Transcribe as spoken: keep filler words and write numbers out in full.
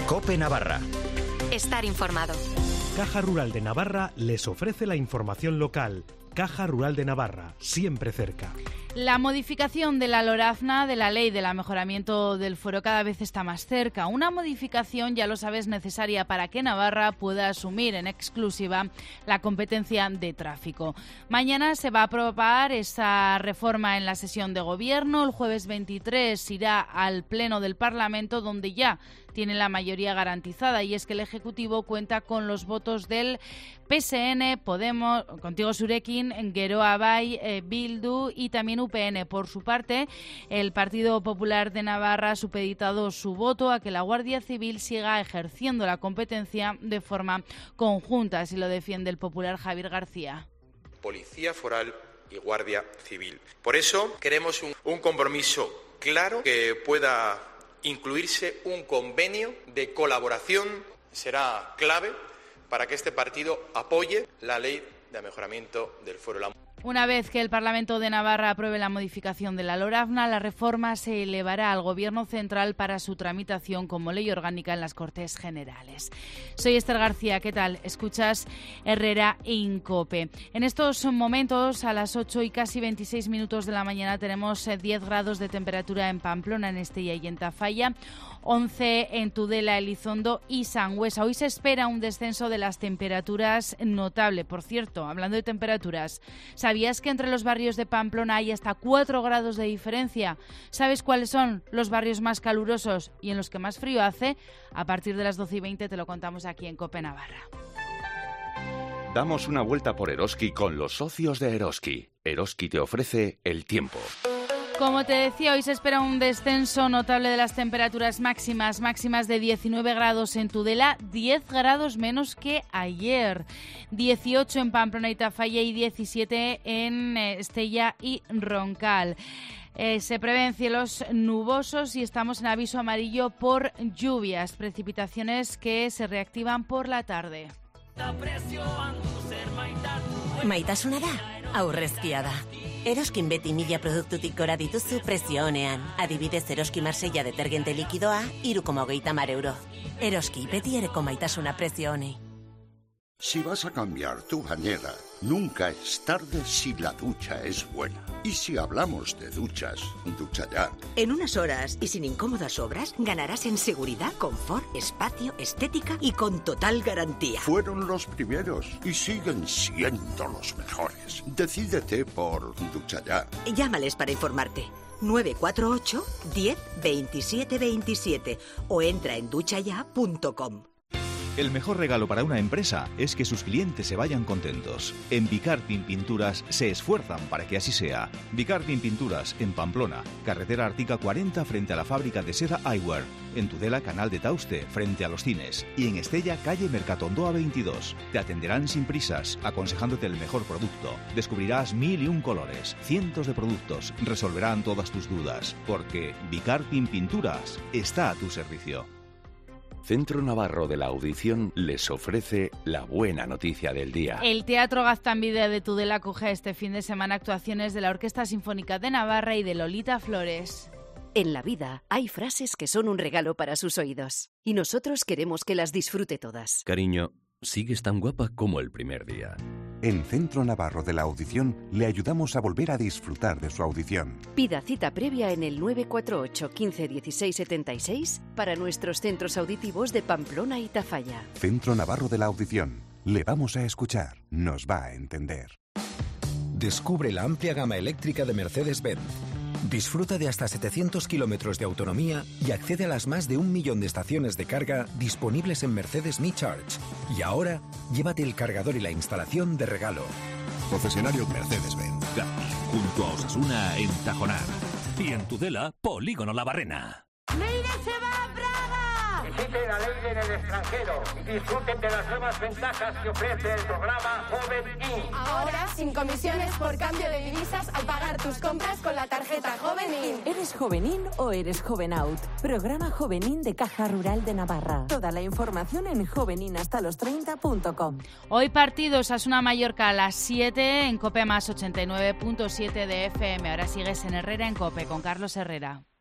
COPE Navarra. Estar informado. Caja Rural de Navarra les ofrece la información local. Caja Rural de Navarra, siempre cerca. La modificación de la LORAZNA, de la Ley del Mejoramiento del Fuero, cada vez está más cerca. Una modificación, ya lo sabes, necesaria para que Navarra pueda asumir en exclusiva la competencia de tráfico. Mañana se va a aprobar esa reforma en la sesión de gobierno. El jueves veintitrés irá al Pleno del Parlamento, donde ya tiene la mayoría garantizada, y es que el Ejecutivo cuenta con los votos del P S N, Podemos, Contigo Zurekin, Geroa Bai, eh, Bildu y también U P N. Por su parte, el Partido Popular de Navarra ha supeditado su voto a que la Guardia Civil siga ejerciendo la competencia de forma conjunta, así lo defiende el popular Javier García. Policía Foral y Guardia Civil. Por eso queremos un, un compromiso claro que pueda incluirse un convenio de colaboración. Será clave para que este partido apoye la ley de mejoramiento del fuero. Una vez que el Parlamento de Navarra apruebe la modificación de la LORAZNA, la reforma se elevará al Gobierno central para su tramitación como ley orgánica en las Cortes Generales. Soy Esther García, ¿qué tal? Escuchas Herrera en COPE. En estos momentos, a las ocho y casi veintiséis minutos de la mañana, tenemos diez grados de temperatura en Pamplona, en Estella y en Tafalla, once en Tudela, Elizondo y Sangüesa. Hoy se espera un descenso de las temperaturas notable. Por cierto, hablando de temperaturas, ¿sabías que entre los barrios de Pamplona hay hasta cuatro grados de diferencia? ¿Sabes cuáles son los barrios más calurosos y en los que más frío hace? A partir de las doce y veinte te lo contamos aquí en COPE Navarra. Damos una vuelta por Eroski con los socios de Eroski. Eroski te ofrece el tiempo. Como te decía, hoy se espera un descenso notable de las temperaturas máximas, máximas de diecinueve grados en Tudela, diez grados menos que ayer, dieciocho en Pamplona y Tafalla y diecisiete en Estella y Roncal. Eh, se prevén cielos nubosos y estamos en aviso amarillo por lluvias, precipitaciones que se reactivan por la tarde. Maitasuna da, aurrezkia da. Eroskin beti mila produktutik gora dituzu prezio onean. Adibidez, Eroski Marsella detergente likidoa, hiru koma hogeita hamar euro. Eroski, beti ereko maitasuna prezio honei. Si vas a cambiar tu bañera, nunca es tarde si la ducha es buena. Y si hablamos de duchas, Ducha Ya. En unas horas y sin incómodas obras, ganarás en seguridad, confort, espacio, estética y con total garantía. Fueron los primeros y siguen siendo los mejores. Decídete por Ducha Ya. Llámales para informarte. nueve cuatro ocho, diez, veintisiete veintisiete o entra en ducha ya punto com. El mejor regalo para una empresa es que sus clientes se vayan contentos. En Bicarpin Pinturas se esfuerzan para que así sea. Bicarpin Pinturas, en Pamplona, carretera Artica cuarenta frente a la fábrica de seda Eyewear. En Tudela, Canal de Tauste, frente a los cines. Y en Estella, calle Mercatondoa veintidós. Te atenderán sin prisas, aconsejándote el mejor producto. Descubrirás mil y un colores, cientos de productos. Resolverán todas tus dudas. Porque Bicarpin Pinturas está a tu servicio. Centro Navarro de la Audición les ofrece la buena noticia del día. El Teatro Gaztambide de Tudela acoge este fin de semana actuaciones de la Orquesta Sinfónica de Navarra y de Lolita Flores. En la vida hay frases que son un regalo para sus oídos y nosotros queremos que las disfrute todas. Cariño, sigues tan guapa como el primer día. En Centro Navarro de la Audición le ayudamos a volver a disfrutar de su audición. Pida cita previa en el nueve cuatro ocho, quince, dieciséis, setenta y seis para nuestros centros auditivos de Pamplona y Tafalla. Centro Navarro de la Audición. Le vamos a escuchar. Nos va a entender. Descubre la amplia gama eléctrica de Mercedes-Benz. Disfruta de hasta setecientos kilómetros de autonomía y accede a las más de un millón de estaciones de carga disponibles en Mercedes Me Charge. Y ahora, llévate el cargador y la instalación de regalo. Concesionario Mercedes-Benz. Junto a Osasuna en Tajonar. Y en Tudela, Polígono La Barrena. ¡Leire se va a Praga! Visiten a Leire en el extranjero y disfruten de las nuevas ventajas que ofrece el programa Joven In. Ahora, sin comisiones por cambio de divisas al pagar tus compras con la tarjeta Joven In. ¿Eres Jovenín o eres Joven Out? Programa Jovenín de Caja Rural de Navarra. Toda la información en jovenin hasta los treinta punto com. Hoy partido Osasuna Mallorca a las siete en COPE más ochenta y nueve punto siete de F M. Ahora sigues en Herrera en COPE con Carlos Herrera.